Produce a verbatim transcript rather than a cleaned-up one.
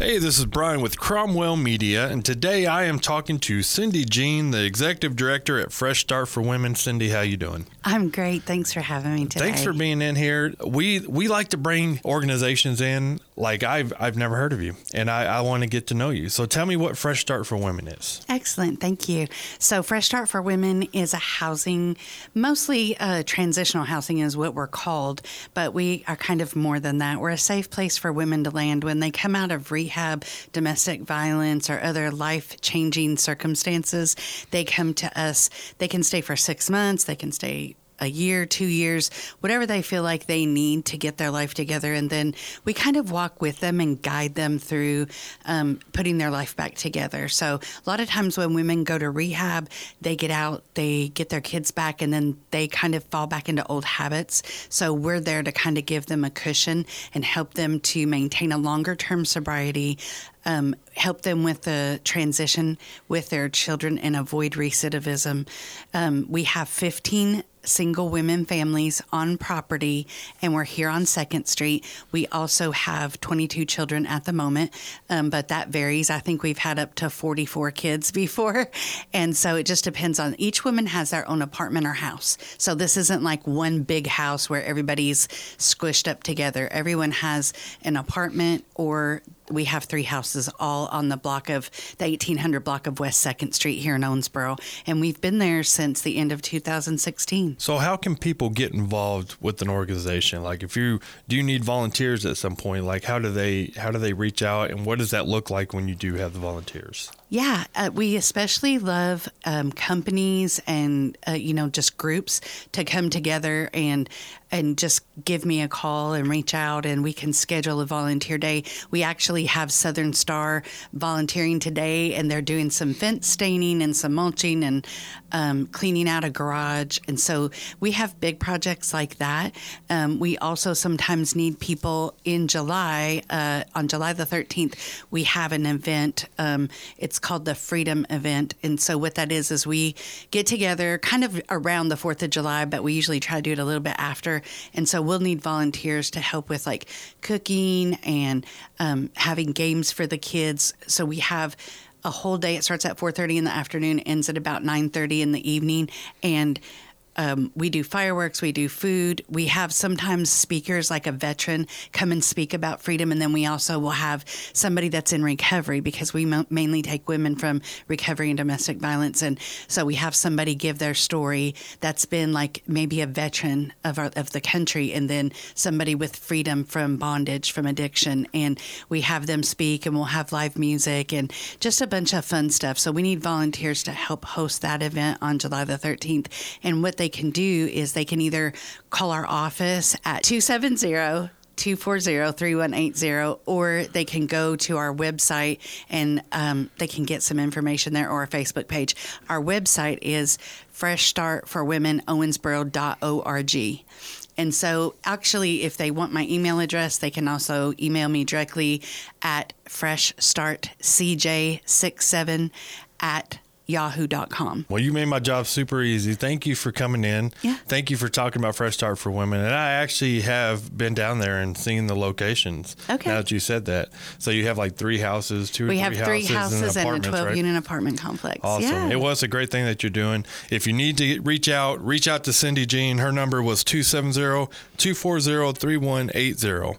Hey, this is Brian with Cromwell Media, and today I am talking to Cindy Jean, the Executive Director at Fresh Start for Women. Cindy, how you doing? I'm great. Thanks for having me today. Thanks for being in here. We we like to bring organizations in like I've I've never heard of you, and I, I want to get to know you. So tell me what Fresh Start for Women is. Excellent. Thank you. So Fresh Start for Women is a housing, mostly uh, transitional housing is what we're called, but we are kind of more than that. We're a safe place for women to land when they come out of rehab, domestic violence, or other life-changing circumstances. They come to us. They can stay for six months. They can stay a year, two years, whatever they feel like they need to get their life together. And then we kind of walk with them and guide them through um, putting their life back together. So a lot of times when women go to rehab, they get out, they get their kids back, and then they kind of fall back into old habits. So we're there to kind of give them a cushion and help them to maintain a longer term sobriety, Um, help them with the transition with their children and avoid recidivism. Um, we have fifteen single women families on property, and we're here on second Street. We also have twenty-two children at the moment, um, but that varies. I think we've had up to forty-four kids before, and so it just depends on each woman has their own apartment or house. So this isn't like one big house where everybody's squished up together. Everyone has an apartment, or we have three houses all on the block of the eighteen hundred block of West second Street here in Owensboro. And we've been there since the end of two thousand sixteen. So how can people get involved with an organization? Like if you, do you need volunteers at some point? Like how do they, how do they reach out, and what does that look like when you do have the volunteers? Yeah, uh, we especially love um, companies and, uh, you know, just groups to come together and and just give me a call and reach out, and we can schedule a volunteer day. We actually have Southern Star volunteering today, and they're doing some fence staining and some mulching and um, cleaning out a garage. And so we have big projects like that. Um, we also sometimes need people in July. Uh, on July the thirteenth, we have an event. Um, it's called the Freedom Event. And so what that is, is we get together kind of around the fourth of July, but we usually try to do it a little bit after. And so we'll need volunteers to help with like cooking and um, having games for the kids. So we have a whole day. It starts at four thirty in the afternoon, ends at about nine thirty in the evening. And Um, we do fireworks, we do food. We have sometimes speakers like a veteran come and speak about freedom. And then we also will have somebody that's in recovery, because we mo- mainly take women from recovery and domestic violence. And so we have somebody give their story that's been like maybe a veteran of our, of the country, and then somebody with freedom from bondage, from addiction. And we have them speak, and we'll have live music and just a bunch of fun stuff. So we need volunteers to help host that event on July the thirteenth. And what they can do is they can either call our office at two seven zero, two four zero, three one eight zero, or they can go to our website and um, they can get some information there, or our Facebook page. Our website is fresh start for women owensboro dot org. And so actually, if they want my email address, they can also email me directly at fresh start c j six seven at yahoo dot com. Well, you made my job super easy. Thank you for coming in. Yeah. Thank you for talking about Fresh Start for Women. And I actually have been down there and seen the locations. Okay. Now that you said that. So you have like three houses, two or We three have houses, three houses and, and a twelve right? unit apartment complex. Awesome. Yeah. It was a great thing that you're doing. If you need to reach out, reach out to Cindy Jean. Her number was two seven zero, two four zero, three one eight zero.